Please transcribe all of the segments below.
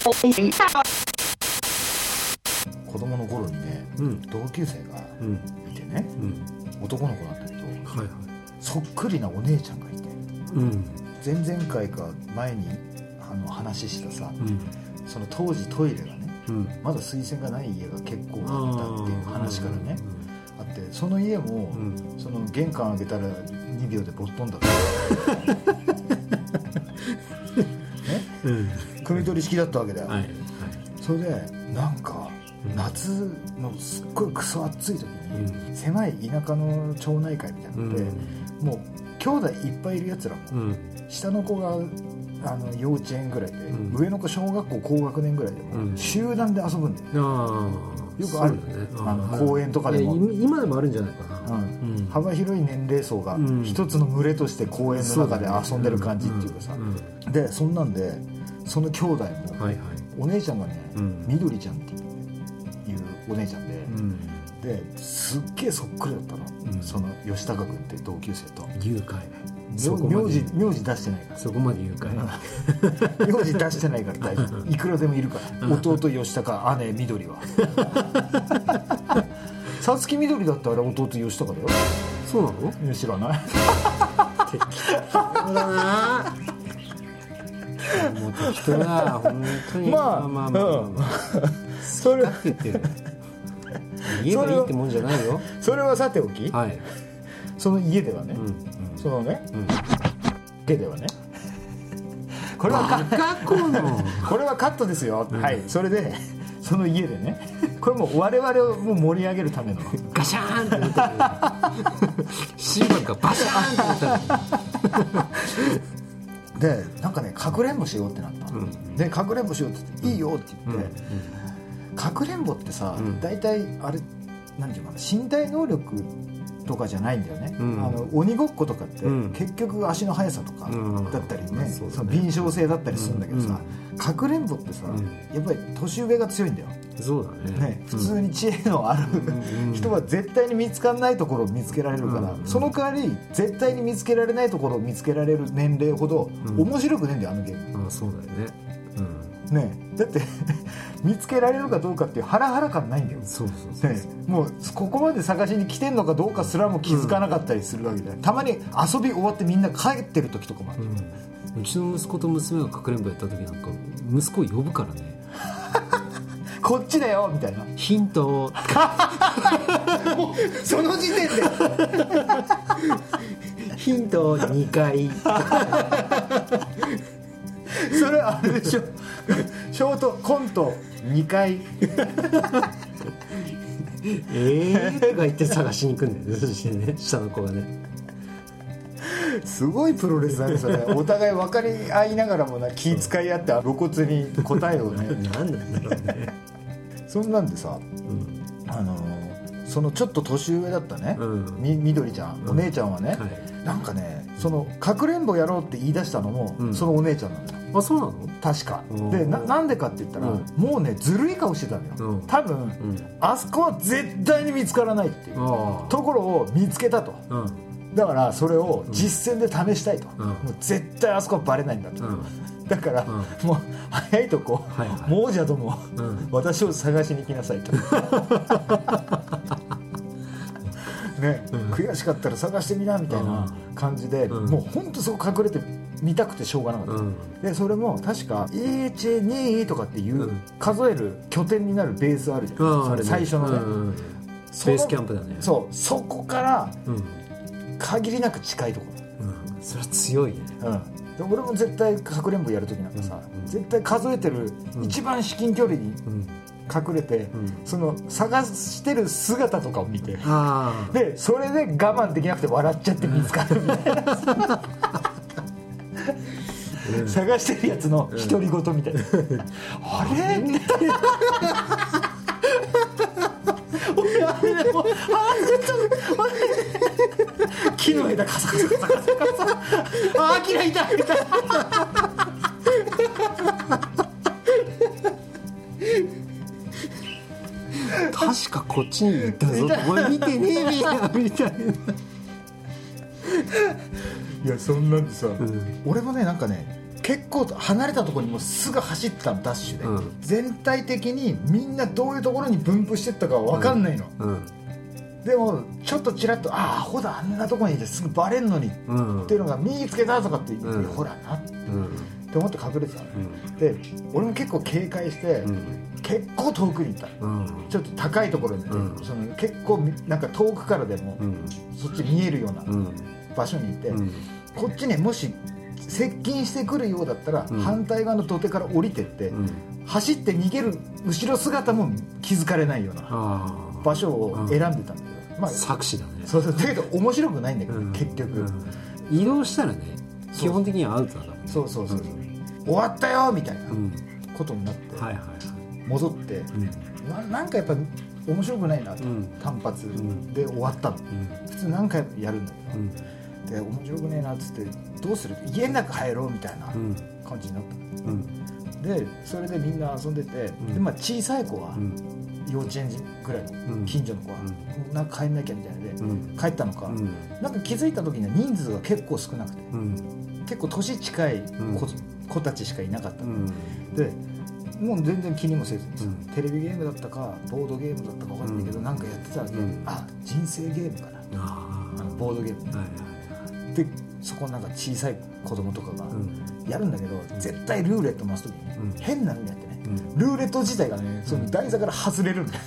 子供の頃にね、同級生がいてね、男の子なんだけど、そっくりなお姉ちゃんがいて、前々回か前に話したさ、その当時トイレがね、まだ水洗がない家が結構あったっていう話からね、あって、その家も、その玄関開けたら2秒でボットンだったね、汲み取り式だったわけだよ、それでなんか夏のすっごいクソ暑い時に、狭い田舎の町内会みたいなので、もう兄弟いっぱいいるやつらも、下の子が幼稚園ぐらいで、上の子小学校高学年ぐらいでも、集団で遊ぶんだよ、よくあるよね、公園とかでも。 今でもあるんじゃないかな、 幅広い年齢層が一つの群れとして公園の中で遊んでる感じっていうかさ、でそんなんでその兄弟も、お姉ちゃんがね、みどりちゃんっていうお姉ちゃんで、ですっげえそっくりだったの、その吉高君って同級生と。 誘拐、 名字出してないから、 そこまで誘拐名字出してないから大丈夫、いくらでもいるから、弟吉高、姉みどりはさつきみどりだってあれ弟吉高だよ。 そうなの？ 知らない適当だなもう適当だ本当に。まあそれって言ってる言えばいいってもんじゃないよ。 それはさておき、その家ではね、そのね、家ではね、これはこれはカットですよ、それでその家でね、これもう我々をもう盛り上げるためのガシャーンってなったりシンバルがバシャーンってなったりで、なんかね、かくれんぼしようってなった、でかくれんぼしようって言って、いいよって言って、かくれんぼってさ、大体あれ何ていうかな、身体能力とかじゃないんだよね、鬼ごっことかって、結局足の速さとかだったりね、その敏捷性だったりするんだけどさ、かくれんぼってさ、やっぱり年上が強いんだよ。 そうだね、 普通に知恵のある人は絶対に見つからないところを見つけられるから、その代わり絶対に見つけられないところを見つけられる年齢ほど面白くねえんだよ、あのゲーム。 そうだよね、だって見つけられるかどうかっていうハラハラ感ないんだよ。もうここまで探しに来てんのかどうかすらも気づかなかったりするわけだよ、たまに遊び終わってみんな帰ってる時とかもある、 うちの息子と娘がかくれんぼやった時なんか息子を呼ぶからねこっちだよみたいなヒントをもうその時点でヒント2回それあれでしょショートコント2回とか言って探しに行くんだよね、そしてね、下の子がね、 すごいプロレスだねそれお互い分かり合いながらもな、気遣い合って露骨に答えをね何なんだろうねそんなんでさ、そのちょっと年上だったね、みどりちゃん、お姉ちゃんはね、なんかね、そのかくれんぼやろうって言い出したのも、そのお姉ちゃんなんだよ。 あ、そうなの？ 確かで、なんでかって言ったら、もうね、ずるい顔してたのよ、多分、あそこは絶対に見つからないっていうところを見つけたと、だからそれを実践で試したいと、もう絶対あそこはバレないんだと、だから、もう早いとこ、亡者ども、私を探しに行きなさいとね、悔しかったら探してみなみたいな感じで、もう本当そこ隠れて見たくてしょうがなかった、でそれも確か1,2とかっていう数える拠点になるベースあるじゃん、最初のね、 ベースキャンプだね。 そこから限りなく近いところ、 それは強いね、 で俺も絶対かくれんぼやるときなんかさ、絶対数えてる一番至近距離に隠れて、その探してる姿とかを見て、でそれで我慢できなくて笑っちゃって見つかるみたいな探してるやつの独り言みたいな、あれみたいな俺あれでも木の枝カサカサカサカサカサあー、嫌いだみたいな確かこっちに行ったぞ、お前見てねえべやみたいな。 いや、そんなんでさ、俺もね、なんかね、 結構離れたところにもすぐ走ってたの、ダッシュで、全体的にみんなどういうところに分布してったか分かんないの、でもちょっとちらっとアホだ、あんなとこにいてすぐバレんのに、っていうのが見つけたとかって言って、ほらなって思って隠れてたの、で俺も結構警戒して、結構遠くに行った、ちょっと高いところに、その結構なんか遠くからでも、そっち見えるような場所にいて、こっちねもし接近してくるようだったら、反対側の土手から降りてって、走って逃げる後ろ姿も気づかれないような場所を選んでたんだけど、まあ、 作詞だね。 そうだけど面白くないんだけど、結局、 移動したらね基本的にはアウトだから、 そう終わったよみたいなことになって、戻って、なんかやっぱ面白くないなと、単発で終わったの、普通何回やるんだけど、で面白くねえなっつって、どうする、家の中入ろうみたいな感じになった、でそれでみんな遊んでて、で、まあ、小さい子は、幼稚園児ぐらいの近所の子は、なんか帰んなきゃみたいなで、帰ったのか、なんか気づいた時には人数が結構少なくて、結構年近い子たちしかいなかったの、でもう全然気にもせずにさ、テレビゲームだったかボードゲームだったか分かんないけど、なんかやってたら、人生ゲームかな、ボードゲーム、でそこなんか小さい子供とかがやるんだけど、絶対ルーレット回す時に、変なのやってね、ルーレット自体がね、その台座から外れるんだよ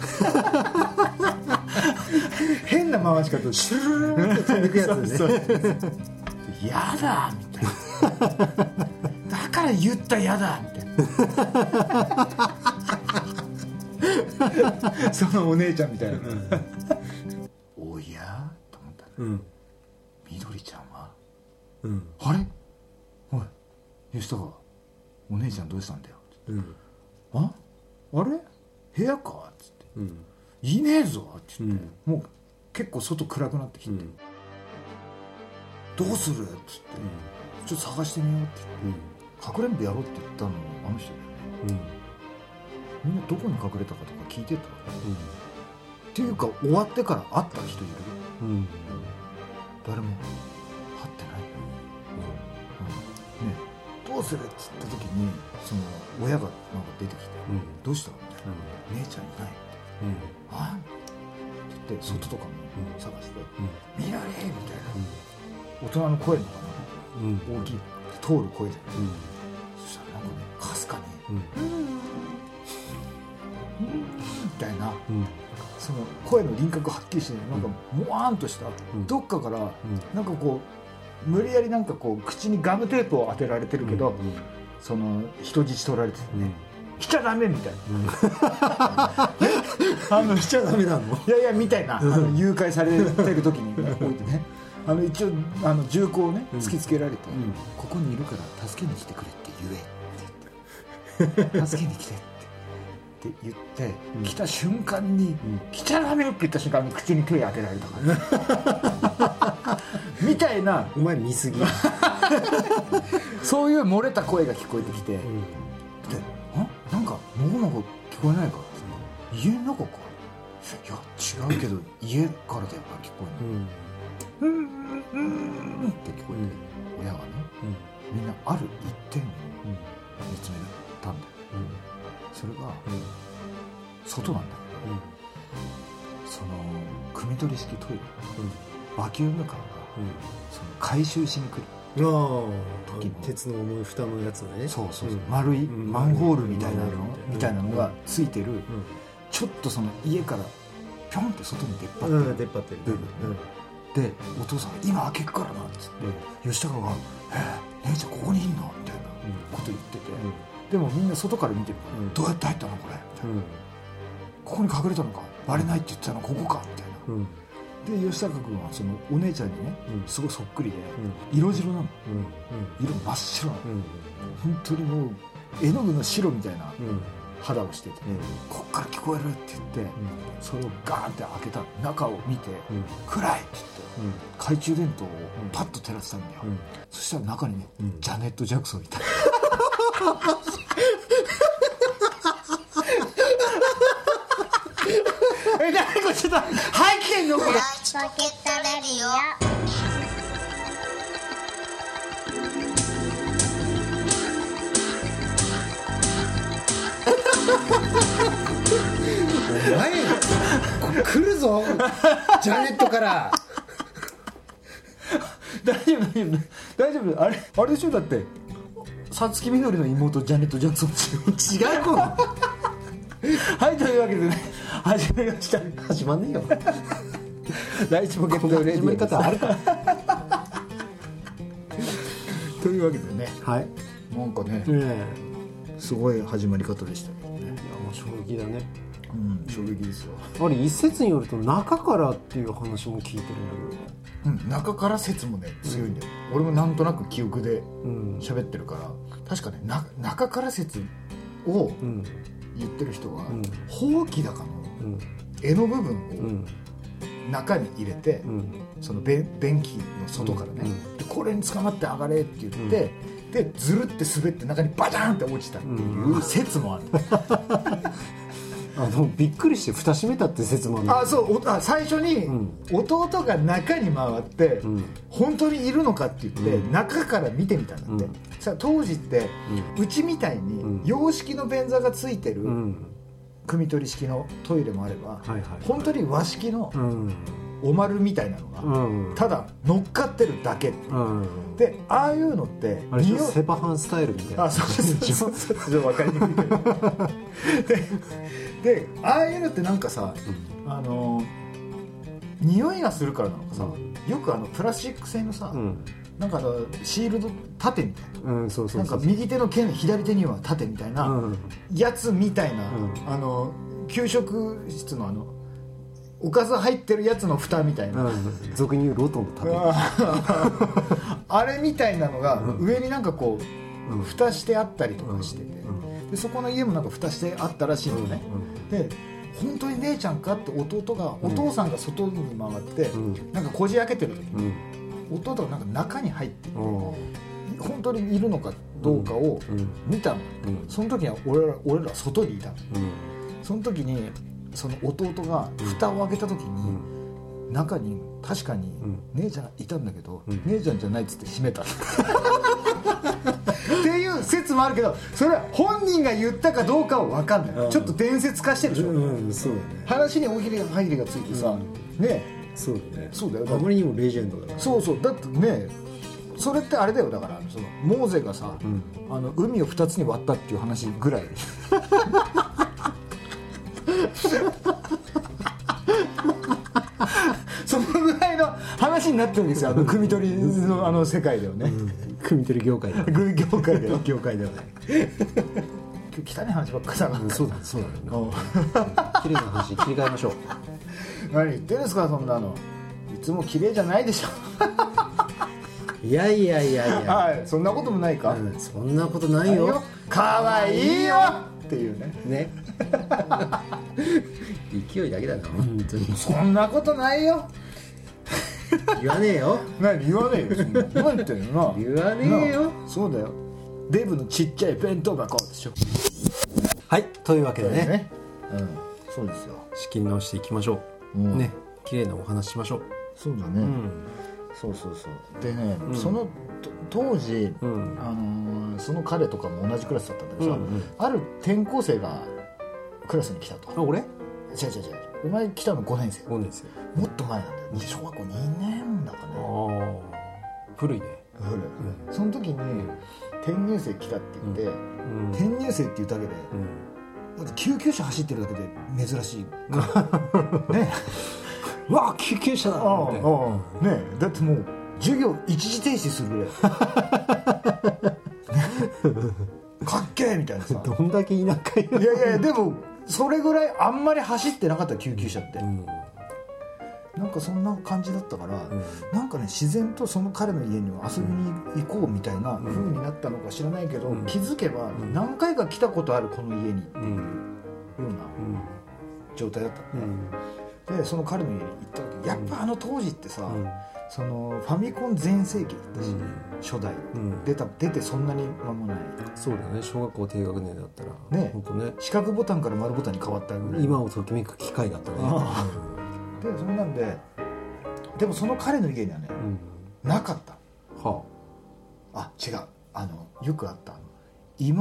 変な回し方でシューって飛んでくやつでねやだみたいな、だから言ったやだみたいなそのお姉ちゃんみたいな、おやと思ったら、みどりちゃんは、あれ、おい吉高、お姉ちゃんどうしたんだよ、あれ部屋かっつって、いねえぞって言って、もう結構外暗くなってきて、どうするっつって、ちょっと探してみようって言って、かくれんぼやろうって言ったのもあの人だよね、みんなどこに隠れたかとか聞いてた、っていうか終わってから会った人いる、誰も会ってないよ、どうするっつった時に、その親がなんか出てきて、どうしたみたいな、姉ちゃんいない、あって言って外とかも探して、みのりみたいな、大人の声のかな、大きい通る声で、そしたらなんかね、かすかにみたいな、その声の輪郭はっきりして、なんかもわーんとした、どっかからなんかこう無理やりなんかこう口にガムテープを当てられてるけど、その人質取られててね、しちゃダメみたいなしちゃダメなの、 いやいやみたいな、誘拐されてる時に置いてね、一応銃口をね突きつけられて、ここにいるから助けに来てくれって言えって言って助けに来てって言って、来た瞬間に、来ちゃダメって言った瞬間に口に手当てられたからみたいな、 お前見すぎそういう漏れた声が聞こえてきて、で、なんかもごもご聞こえないか、家の中か、いや違うけど家からだよな、聞こえない、って聞こえて、親がね、みんなある一点を見つめたんだよ、それが外なんだけど、その汲み取り式トイレ、バキュームカーがその回収しに来る時の鉄の重い蓋のやつね、 そう丸いマンホールみたいなのがついてる、ちょっとその家からピョンって外に出っ張ってる部分で、お父さんが今開けるからなっつって、吉高が姉ちゃんここにいんのみたいなこと言ってて、でもみんな外から見てるから、どうやって入ったのこれみたいな、ここに隠れたのか、バレないって言ってたのここかみたいな、で吉高君はそのお姉ちゃんにね、すごいそっくりで、色白なの、色真っ白なの、本当にもう絵の具の白みたいな肌をしてて、こっから聞こえるって言って、それをガーンって開けた中を見て、暗いって言って、懐中電灯をパッと照らしたんだよ、そしたら中にね、ジャネット・ジャクソンいた何これ、ちょっと入ってんのこれ、 ポケットレディオ。 お前来るぞジャネットから大丈夫あれでしょ。だってさつきみどりの妹ジャネット・ジャクソンですよ。違う子はい、というわけでね、始めました。 始まんねえよ第一ポケットレディオ、 始まり方あるかというわけでね、 はい、 なんかね、すごい始まり方でしたけどね。いや、 もう衝撃だね。 衝撃ですよ。 あれ一説によると中からっていう話も聞いてるんだけど、中から説もね強いんだよ、俺もなんとなく記憶で喋ってるから、確かね中から説を言ってる人は、ほうき高の柄の部分を中に入れて、その便器の外からね、でこれに捕まって上がれって言って、でずるって滑って中にバターンって落ちたっていう説もある。 びっくりして蓋閉めたって説もある。 そう最初に弟が中に回って、本当にいるのかって言って、中から見てみたんだって、さ当時って、うちみたいに洋式の便座がついてる、汲み取り式のトイレもあれば、本当に和式のお丸みたいなのが、ただ乗っかってるだけ、でああいうのってあれセパハンスタイルみたいな。 そう分かりにくいけどでああいうのってなんかさ、匂いがするからなのかさ、よくプラスチック製のさ、なんかシールド盾みたいな、なんか右手の剣左手には盾みたいなやつみたいな、給食室のおかず入ってるやつの蓋みたいな、 俗に言うロトンの盾あれみたいなのが上になんかこう蓋してあったりとかしてて、でそこの家もなんか蓋してあったらしいのね、で本当に姉ちゃんかってお父さんが外に回って、なんかこじ開けてる時に、弟がなんか中に入っていて、本当にいるのかどうかを見たの、その時には俺ら外にいたの、その時にその弟が蓋を開けた時に、中に確かに姉ちゃんいたんだけど、姉ちゃんじゃないっつって閉めたっていう説もあるけど、それは本人が言ったかどうかは分かんない、ちょっと伝説化してるでしょ、 そうだね、 話に大喜利が入りがついてさ、ね、 そうだね、 そうだよ、 あまりにもレジェンドだから、 そうだってね、それってあれだよ、だからそのモーゼがさ、海を2つに割ったっていう話ぐらいそのぐらいの話になってるんですよ、汲み取りの世界ではね、 汲み取り業界では業界ではね今日汚い話ばっかりだから、 そうだね綺麗な話切り替えましょう。 何言ってるんですか、そんなのいつも綺麗じゃないでしょいやはい、そんなこともないか、 そんなことないよ、 かわいいよっていうね勢いだけだな、本当にそんなことないよ言わねえよ何言わねえよ、そんな何言ってんのな、 言わねえよ、 そうだよ、デブのちっちゃい弁当箱でしょ。 はい、というわけでね、 そうですよ、 仕切り直していきましょう、ね、綺麗なお話しましょう。 そうだね、そうでね、その当時、その彼とかも同じクラスだったんだけどさ、ある転校生がクラスに来たと。 あ、俺？ 違うお前来たの5年生。 5年生もっと前なんだよ、小学校2年だかね。 古いね。 その時に転入生来たって言って、転入生っていうだけで、だって救急車走ってるだけで珍しいねうわ、救急車だね、だってもう授業一時停止するぐらいかっけーみたいなさ、 どんだけ田舎いやでもそれぐらいあんまり走ってなかった救急車って、なんかそんな感じだったから、なんかね、自然とその彼の家には遊びに行こうみたいな風になったのか知らないけど、気づけば何回か来たことあるこの家にっていうような状態だったのね、でその彼の家に行った時、やっぱ当時ってさ、そのファミコン全盛期だったし、初代、出てそんなに間もない。 そうだね、小学校低学年だったらね、 本当ね、 四角ボタンから丸ボタンに変わったぐらい、 今をときめく機会だったね。 でそんなんで、でもその彼の家にはね、なかった。違う、よくあった居間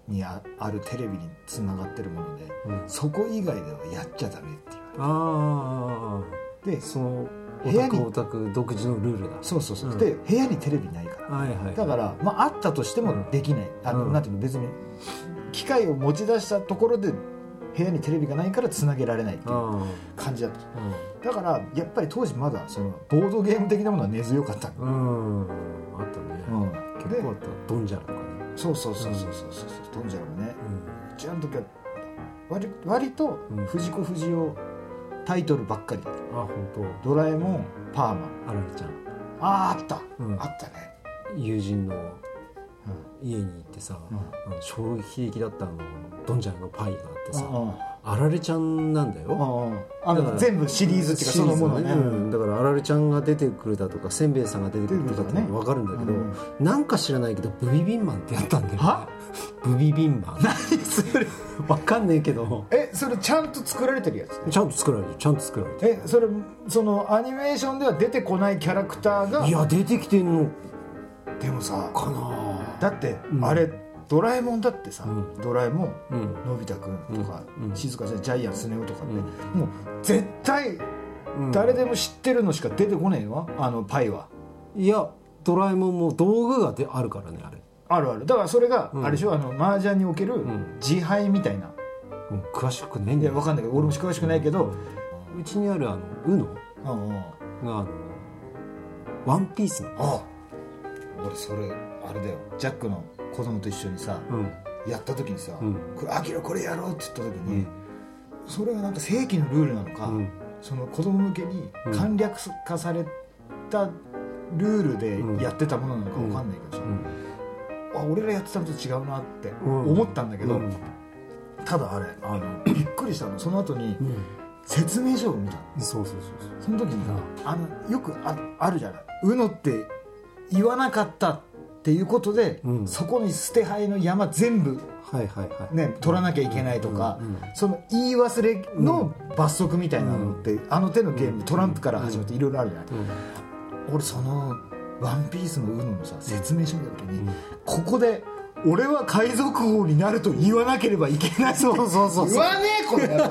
にあるテレビにつながってるもので、そこ以外ではやっちゃダメって言われて、でその部屋にオタク独自のルールだ。 そう、で部屋にテレビないから、だから、あったとしてもできない、なんていうの、別に機械を持ち出したところで部屋にテレビがないからつなげられないっていう感じだった、だからやっぱり当時まだそのボードゲーム的なものは根強かったの。 あったね、結構あった。ドンジャラとかね。そうドンジャラもね、うちの時は割と藤子不二雄タイトルばっかりだった。 本当。 ドラえもん、パーマ、 あられちゃん。 あった、あったね。 友人の家に行ってさ、衝撃的だったドンジャラのパイがあってさ、あられちゃんなんだよ。 全部シリーズっていうかそのものね、 だからあられちゃんが出てくるだとかせんべいさんが出てくるとかって分かるんだけど、なんか知らないけどブビビンマンってやったんだよね。ブビビンマン。 何それ分かんねえけど。 それちゃんと作られてるやつ？ ちゃんと作られる。 そのアニメーションでは出てこないキャラクターが。 いや出てきてんのでもさかな。 だってあれドラえもんだってさ、ドラえもん、のび太くんとか、静香ちゃん、ジャイアンスネ夫とかって、もう絶対誰でも知ってるのしか出てこねえわ、パイは。 いやドラえもんも道具があるからね。 ある。だからそれがあれでしょ、麻雀における自敗みたいな。 詳しくないんだよ。 いや分かんないけど、俺も詳しくないけど、 うちにあるUNOがワンピースなの。 俺それあれだよ、ジャックの子供と一緒にさ、やった時にさ、アキラこれやろうって言った時に、それがなんか正規のルールなのか、その子供向けに簡略化されたルールでやってたものなのか分かんないけどさ、俺らやってたのと違うなって思ったんだけど、ただあれびっくりしたの、その後に説明書を見た。その時にさ、よくあるじゃない、UNOって言わなかったっていうことで、そこに捨て牌の山全部、取らなきゃいけないとか、その言い忘れの罰則みたいなのって、手のゲーム、トランプから始まっていろいろあるじゃない、俺そのワンピースのUNOのさ説明書見た時に、ここで俺は海賊王になると言わなければいけないって言わねえこれ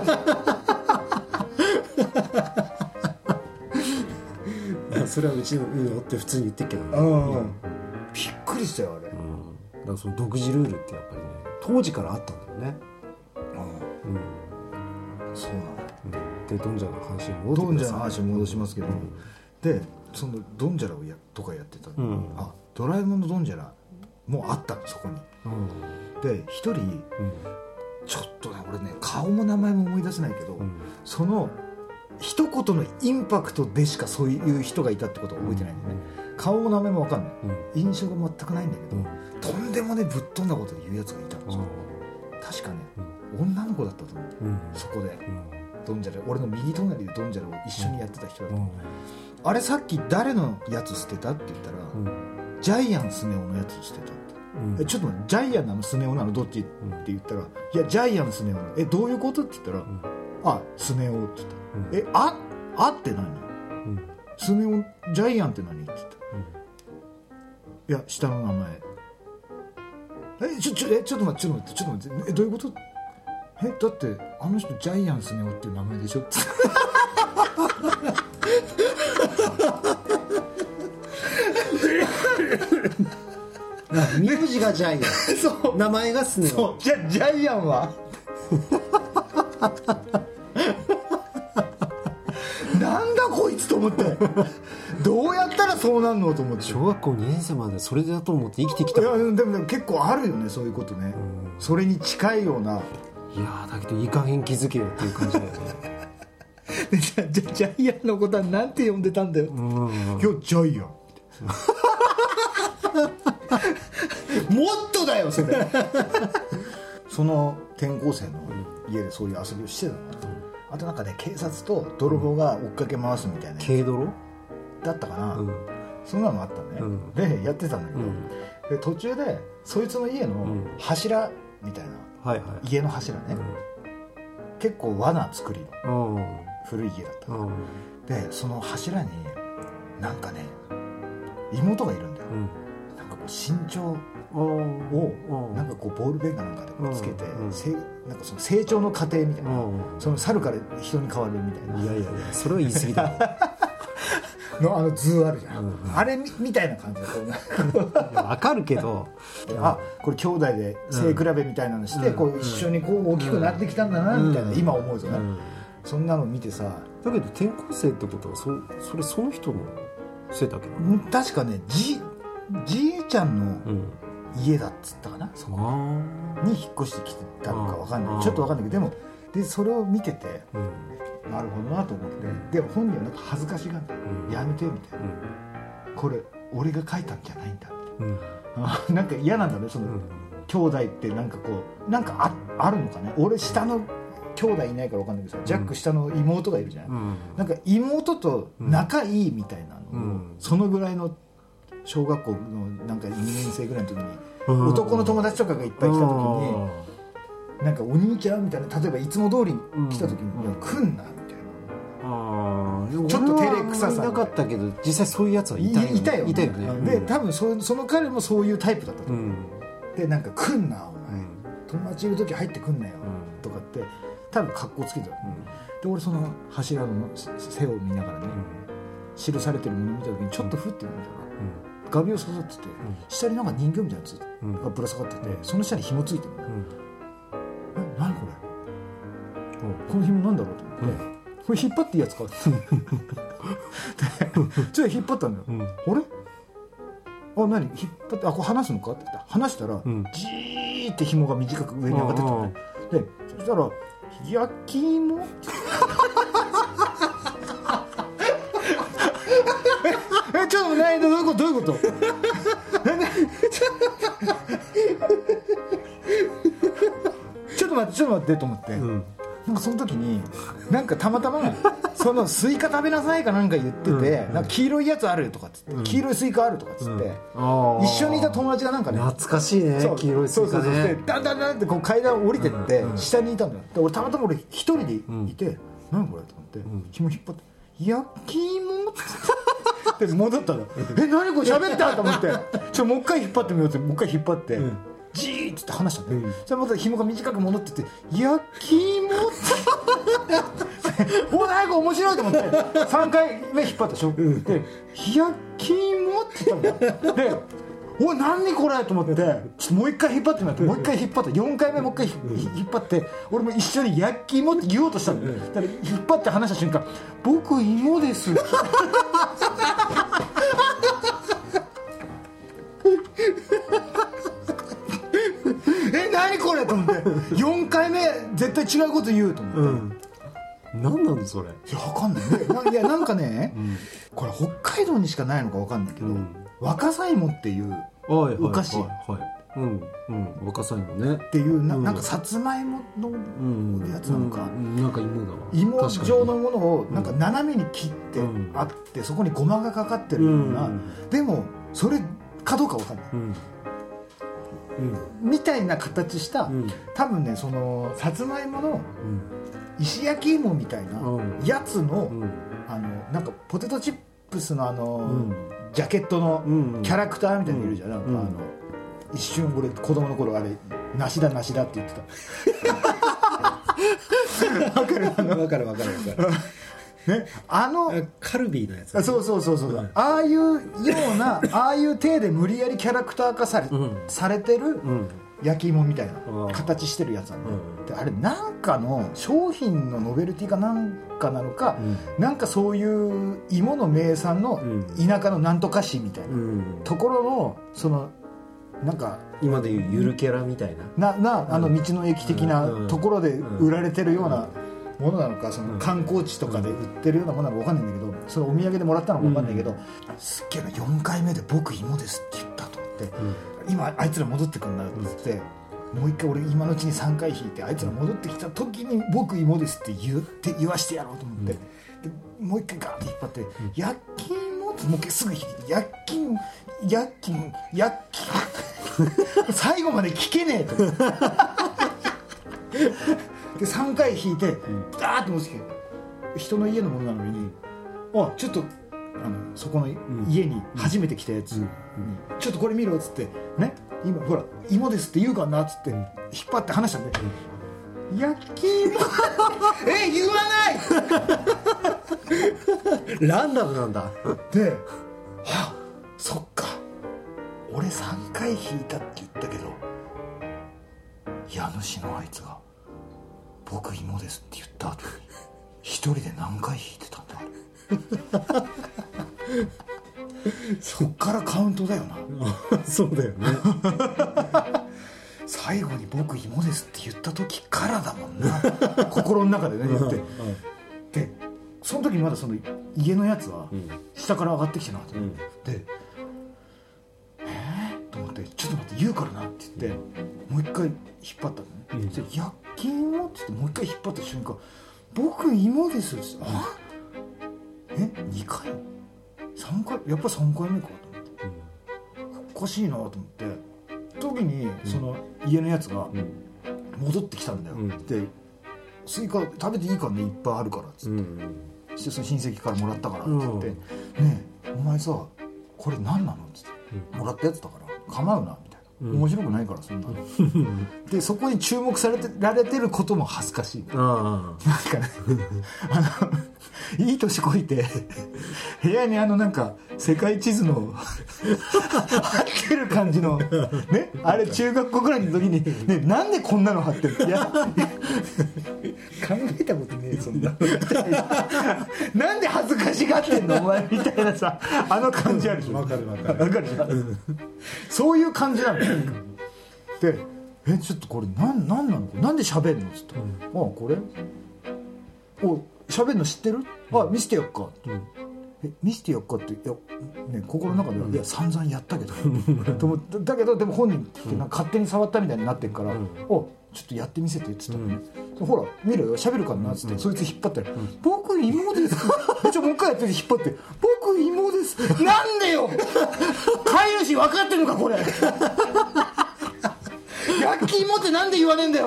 それはうちのUNOって普通に言ってるけど、 びっくりしたよあれ。 だからその独自ルールってやっぱりね、当時からあったんだよね。 そうなんだ。 でドンジャラの話に戻しますけど、でそのドンジャラをとかやってたの、ドラえもんのドンジャラもうあったのそこに。で一人、ちょっとね俺ね顔も名前も思い出せないけど、その一言のインパクトでしかそういう人がいたってことは覚えてないんだよね。顔も名前も分かんない、印象が全くないんだけど、とんでもねぶっ飛んだことで言うやつがいたんですよ。確かね、女の子だったと思う、そこで、ドンジャラ、俺の右隣でドンジャラを一緒にやってた人だと、あれさっき誰のやつ捨てたって言ったら、ジャイアンスネ夫のやつ捨てたって、ちょっと待って、ジャイアンなのスネ夫なのどっちって言ったら、いやジャイアンスネ夫の、どういうことって言ったら、スネ夫って言った、って何、スネ夫ジャイアンって何って言った、いや下の名前、ちょっと待ってどういうこと、だってあの人ジャイアンスネ夫っていう名前でしょって名字がジャイアンそう名前がスネ夫。 そうジャイアンはなんだこいつと思ってどうやったらそうなんのと思って、 小学校2年生までそれだと思って生きてきた。 いやでも、ね、結構あるよねそういうことね、それに近いような。 いやだけどいい加減気づけよっていう感じだよねジャイアンのことはなんて呼んでたんだよ、今日ジャイアンもっとだよそれその転校生の家でそういう遊びをしてたの、あとなんかね警察と泥棒が追っかけ回すみたいな、 軽泥だったかな、そんなのあったね、でやってたんだけど、で途中でそいつの家の柱みたいな、家の柱ね、結構和な作りの古い家だったから、でその柱になんかね妹がいるんだよ、なんかこう身長をなんかこうボールペンかなんかでこうつけて、なんかその成長の過程みたいな、その猿から人に変わるみたいな。 いやそれは言い過ぎだろの図あるじゃん、あれみたいな感じで分かるけど、 これ兄弟で背比べみたいなのして、こう一緒にこう大きくなってきたんだなみたいな、今思うとね、そんなの見てさ。 だけど転校生ってことはその人のせいだけど、 確かねじいちゃんの家だっつったかな、そこに引っ越してきてたのか分かんない、ちょっと分かんないけど、でもでそれを見てて、なるほどなと思って、で本人はなんか恥ずかしがって、やめてみたいな、これ俺が書いたんじゃないんだみたいな、なんか嫌なんだね、その兄弟ってなんかこうなんかあるのかね。俺下の兄弟いないから分かんないけどさ、ジャック下の妹がいるじゃん、なんか妹と仲いいみたいなのを、そのぐらいの小学校のなんか2年生ぐらいの時に、男の友達とかがいっぱい来た時に、なんかお兄ちゃんみたいな、例えばいつも通り来た時に、いや来んなみたいな、ちょっと照れくささなかったけど、実際そういうやつはいたよね。 で多分その彼もそういうタイプだったと思う、でなんか来んなお前、友達いる時入ってくんなよ、とかって多分格好つけてた、で俺その柱の背を見ながらね、記されてるものを見た時にちょっとふって見たら、画鋲刺さってて、下になんか人形みたいなやつがぶら下がってて、その下に紐ついてるんだよ、何これ、この紐なんだろうと思って、これ引っ張っていいやつかってちょっと引っ張ったんだよ、あれ何引っ張って、これ離すのかって言ったら、離したら、じーって紐が短く上に上がってったのね、でそしたら焼き芋ちょっとね、どういうことちょっと待ってと思って、なんかその時になんかたまたまそのスイカ食べなさいかなんか言ってて、なんか黄色いやつあるとかっつって、黄色いスイカあるとかっつって、一緒にいた友達がなんかね、 懐かしいね、黄色いスイカね、 だんだんってこう階段を降りてって下にいたんだよ。で俺たまたま一人でいて、何これと思って、紐引っ張って焼き芋って戻ったの。何これ喋ったと思って、もう一回引っ張ってみようって、もう一回引っ張って、ジーッって話したんで、それまた紐が短く戻ってって焼き芋ってお何か面白いと思って3回目引っ張ったでしょ、で焼き芋って言ったんだよ。でおい何これと思って、ちょっともう一回引っ張ってみようって、もう一回引っ張って4回目もう一回引っ張って、俺も一緒に焼き芋って言おうとしたんだよ。だから引っ張って話した瞬間、僕芋です何これと思って、4回目絶対違うこと言うと思って、 何なのそれ。 いや分かんない、いやなんかね、これ北海道にしかないのか分かんないけど、若さ芋っていうお菓子、 若さ芋ねっていうなんかさつまいものやつなのか、 なんか芋だわ、 芋状のものをなんか斜めに切ってあって、そこにごまがかかってるような、でもそれかどうか分かんない、みたいな形した、多分ねそのさつまいもの石焼き芋みたいなやつの、なんかポテトチップスのジャケットのキャラクターみたいにいるじゃん、なんか一瞬俺子供の頃あれ梨だって言ってたわかるね、 カルビーのやつ、 そう、ああいうようなああいう体で無理やりキャラクター化されてる焼き芋みたいな形してるやつなんだよ、であれなんかの商品のノベルティかなんかなのか、なんかそういう芋の名産の田舎のなんとか市みたいなところの、そのなんか今でいうゆるキャラみたいな道の駅的なところで売られてるようなものなのか、その観光地とかで売ってるようなものなのか分かんないんだけど、そのお土産でもらったのか分かんないけど、すっげえな、4回目で僕芋ですって言ったと思って、今あいつら戻ってくるんだって言って、もう一回俺今のうちに3回引いて、あいつら戻ってきた時に僕芋ですって言わしてやろうと思って、でもう一回ガーッて引っ張って、焼き芋ってもう一回すぐ引いて、焼き最後まで聞けねえとで3回引いてダーッと戻ってきて、人の家のものなのに、ちょっとそこの家に初めて来たやつに、ちょっとこれ見ろっつってね、 今ほら芋ですって言うかなっつって引っ張って話したんで、焼き芋言わないランダムなんだ。 で、そっか俺3回引いたって言ったけど、家主のあいつが僕芋ですって言った後に一人で何回引いてたんだそっからカウントだよなそうだよね最後に僕芋ですって言った時からだもんな心の中でね言ってで、その時まだその家のやつは下から上がってきてなと思って、でと思って、ちょっと待って言うからなって言ってもう一回引っ張ったのね、で焼き芋って言ってもう一回引っ張った瞬間、僕芋ですって、2回3回やっぱり3回目かと思って、おかしいなと思って時にその家のやつが戻ってきたんだよ、でスイカ食べていいからね、いっぱいあるからっつって、してその親戚からもらったからって言って、ねえお前さこれ何なのっつって、もらったやつだから構うなみたいな、面白くないからそんなのでそこに注目されてられてることも恥ずかしい、なんかねいい年こいて部屋になんか世界地図の貼ってる感じのね、あれ中学校ぐらいの時に、ね、なんでこんなの貼ってる、いや考えたことねえそんななんで恥ずかしがってんのお前みたいなさ、あの感じあるでしょ。わかるそういう感じなのよで、ちょっとこれなんなの、なんで喋んのっつって、これ喋るの知ってる？見せてやっか、見せてやっかって、いや、ね、心の中では、いや散々やったけどと思ってだけどでも本人ってなんか勝手に触ったみたいになってるから、ちょっとやってみせてっつったのね、ほら見るよ喋るからなっつって、そいつ引っ張ったら、僕芋ですもう一回やって引っ張って、僕芋ですなんでよ飼い主分かってるのかこれ焼き芋ってなんで言わねえんだよ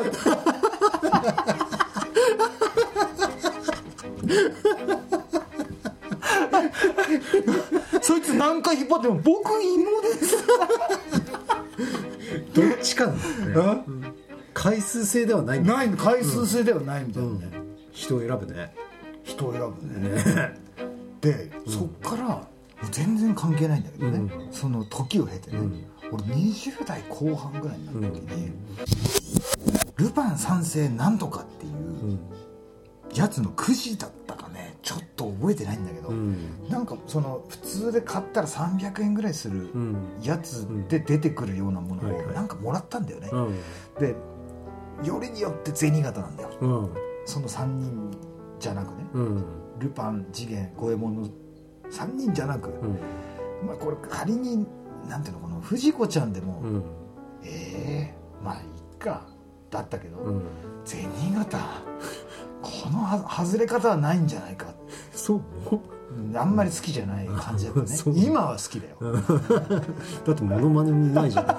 そいつ何回引っ張っても僕芋ですどっちかなんだね、回数制ではないんだ、 回数制ではないみたいなね、 人を選ぶねで、そっから全然関係ないんだけどね、その時を経てね、俺20代後半ぐらいになった時に、ルパン三世なんとかっていうやつのくじだったかね、ちょっと覚えてないんだけど、なんかその普通で買ったら300円ぐらいするやつで出てくるようなものをなんかもらったんだよね、でよりによって銭形なんだよ、その3人じゃなくね、ルパン、次元、五右衛門の3人じゃなく、これ仮になんていうの、この藤子ちゃんでも、まあいっかだったけど、銭形この外れ方はないんじゃないか、 そうあんまり好きじゃない感じだったね今は好きだよだってモノマネもないじゃ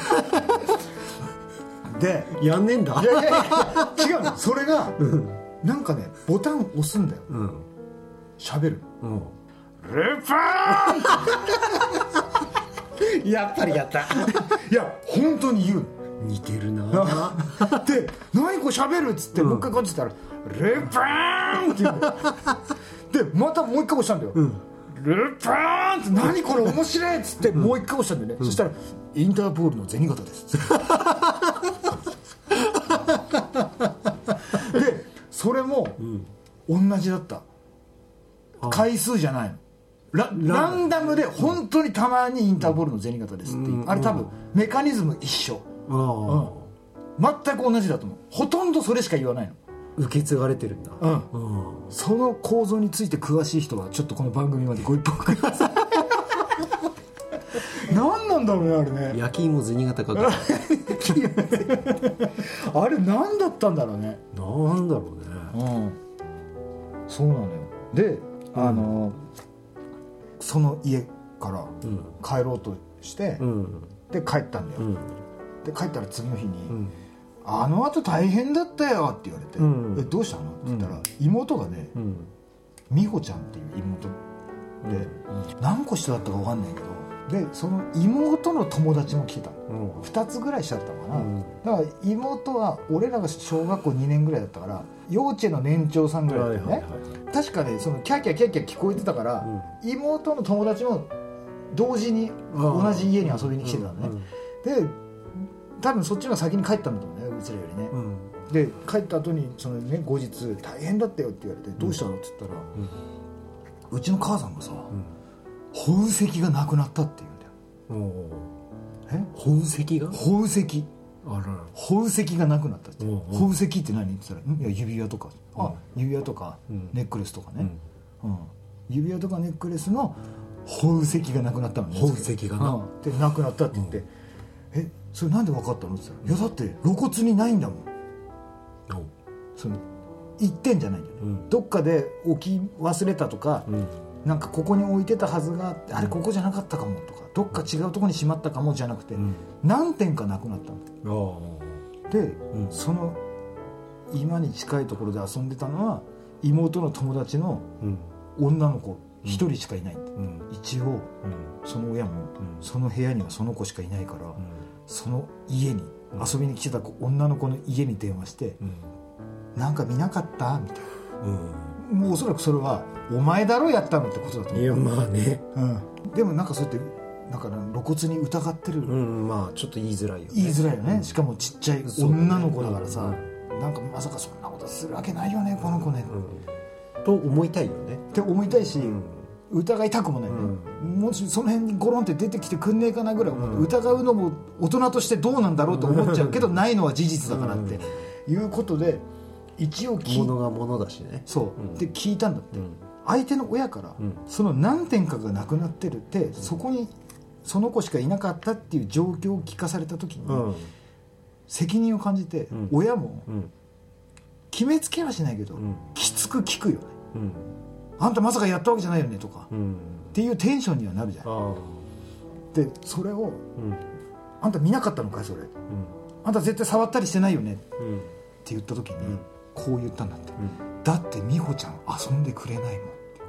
んでやんねえんだ、 いや違うの、それが、なんかねボタン押すんだよ、喋る、ルパンやっぱりやったいや本当に言う、 似てるなで何これ喋るっつって、もう一回こっちったらルパーンって言うんだよでまたもう一回押したんだよ、ルパーンって何これ面白いっつってもう一回押したんだよね、そしたらインターポールの銭形ですでそれも同じだった、回数じゃないの、ランダムで本当にたまにインターポールの銭形ですっていう、あれ多分メカニズム一緒、全く同じだと思う、ほとんどそれしか言わないの、 受け継がれてるんだ、 その構造について詳しい人はちょっとこの番組までご一報ください何なんだろうねあれね、 焼き芋銭形かあれ何だったんだろうね、 なんだろうね、 そうなのよで、その家から帰ろうとして、で帰ったんだよ、で帰ったら次の日に、あの後大変だったよって言われて、どうしたのって言ったら、妹がね、美穂ちゃんっていう妹で、何個下だったか分かんないけどでその妹の友達も来てたの、2つぐらいしちゃったのかな、だから妹は俺らが小学校2年ぐらいだったから幼稚園の年長さんぐらいだったよね、確かねそのキャーキャーキャーキャー聞こえてたから、妹の友達も同時に同じ家に遊びに来てたのね、で多分そっちが先に帰ったんだと思うね、うちらよりね、で帰った後にそのね後日大変だったよって言われて、どうしたのって言ったら、うちの母さんがさ、本籍がなくなったって言うんだよ。 本籍が？ 本籍。 あらら。 本籍がなくなったって。本籍って何って言ったら、いや指輪とか、指輪とかネックレスとかね、指輪とかネックレスの本籍がなくなったのね。 本籍がな。 でなくなったって言って、それなんで分かったのって言ったら、いやだって露骨にないんだもん。その一点じゃないんだよね。どっかで置き忘れたとか。なんかここに置いてたはずがあって、あれここじゃなかったかもとか、どっか違うところにしまったかもじゃなくて、何点かなくなったので、その今に近いところで遊んでたのは妹の友達の女の子一人しかいない、一応その親もその部屋にはその子しかいないから、その家に遊びに来てた女の子の家に電話して、なんか見なかったみたいな、もうおそらくそれはお前だろやったのってことだと思う。 いやまあね、 でもなんかそうやってだから露骨に疑ってる、 まあちょっと言いづらいよね。 言いづらいよね、しかもちっちゃい女の子だからさ、なんかまさかそんなことするわけないよねこの子ね、 と思いたいよねって思いたいし、疑いたくもないね、もしその辺にゴロンって出てきてくんねえかなぐらい思って、疑うのも大人としてどうなんだろうと思っちゃうけど、ないのは事実だからっていうことで一応物が物だしね、 そうで聞いたんだって、相手の親から、その何点かがなくなってるって、そこにその子しかいなかったっていう状況を聞かされた時に、責任を感じて、親も、決めつけはしないけど、きつく聞くよね、あんたまさかやったわけじゃないよねとか、っていうテンションにはなるじゃん。でそれを、あんた見なかったのかいそれ、あんた絶対触ったりしてないよね、って言った時に、こう言ったんだって、だって美穂ちゃん遊んでくれないもん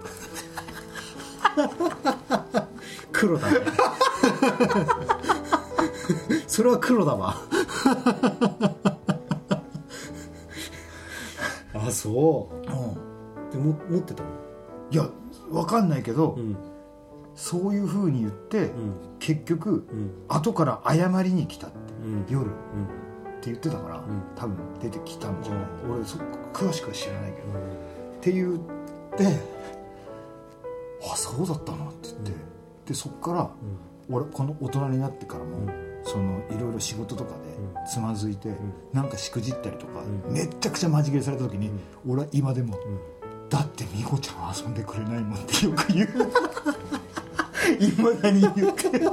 黒だねそれは黒だわあ、そう、でも持ってたの？ いや分かんないけど、そういう風に言って、結局、後から謝りに来たって、夜、って言ってたから、多分出てきたんじゃない、俺詳しくは知らないけど、って言ってあそうだったなって言って、でそっから、俺この大人になってからも、そのいろいろ仕事とかでつまずいて、なんかしくじったりとか、めっちゃくちゃマジ切れされた時に、俺は今でも、だって美穂ちゃん遊んでくれないもんってよく言ういまだに言ってる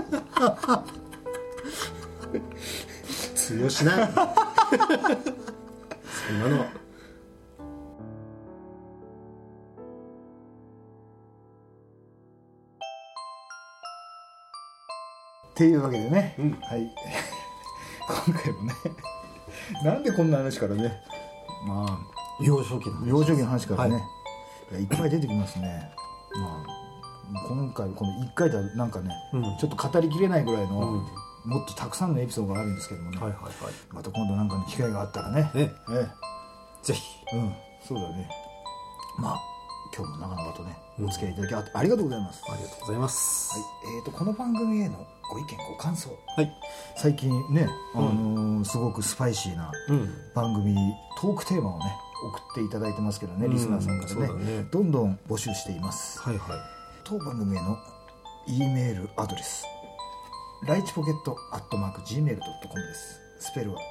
通用しないそんなのっていうわけでね、はい今回もねなんでこんな話からね、まあ幼少期の話からね、いっぱい出てきますね。まあ今回この1回ではなんかね、ちょっと語りきれないぐらいの、もっとたくさんのエピソードがあるんですけどもね、また今度なんかの機会があったらね、 ぜひ、 そうだね。まあ今日も長々とねお付き合いいただきありがとうございます。 ありがとうございます。 この番組へのご意見ご感想、最近ね、すごくスパイシーな番組、トークテーマをね送っていただいてますけどね、リスナーさんからね、どんどん募集しています。当番組への E メールアドレス、ライチポケット@gmail.com です。スペルは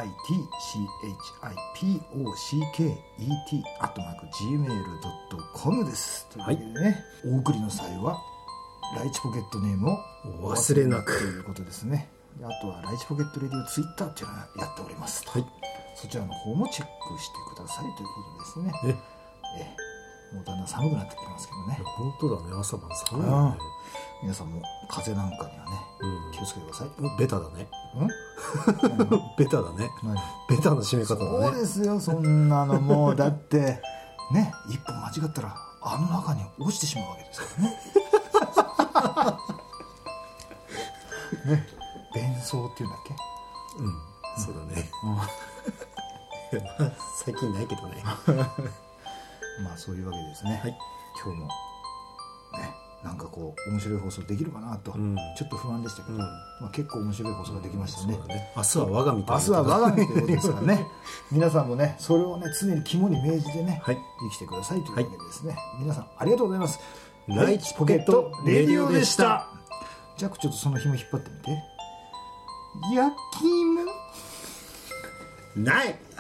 lightchippocket@gmail.com です。というわけでね、お送りの際はライチポケットネームをお忘れなくということですね。あとはライチポケットレディオツイッターっていうのをやっておりますと、そちらの方もチェックしてくださいということですね。もうだんだん寒くなってきますけどね。 本当だね、朝晩寒いよね。 皆さんも風邪なんかにはね、気をつけてください。 ベタだね。ベタだね。ベタな締め方だね。 そうですよ、そんなのもうだってね、一歩間違ったらあの中に落ちてしまうわけですからねね、弁装っていうんだっけ。 そうだね。最近ないけどね。 まあそういうわけでですね、はい、今日もね、なんかこう面白い放送できるかなと、ちょっと不安でしたけど、まあ、結構面白い放送ができましたね。 明日は我が身という明日は我が身ということですからね皆さんもねそれをね常に肝に銘じてね、生きてくださいというわけでですね、皆さんありがとうございます。 ライチポケットレディオでした。 ジャックちょっとその紐引っ張ってみて。焼き芋ない。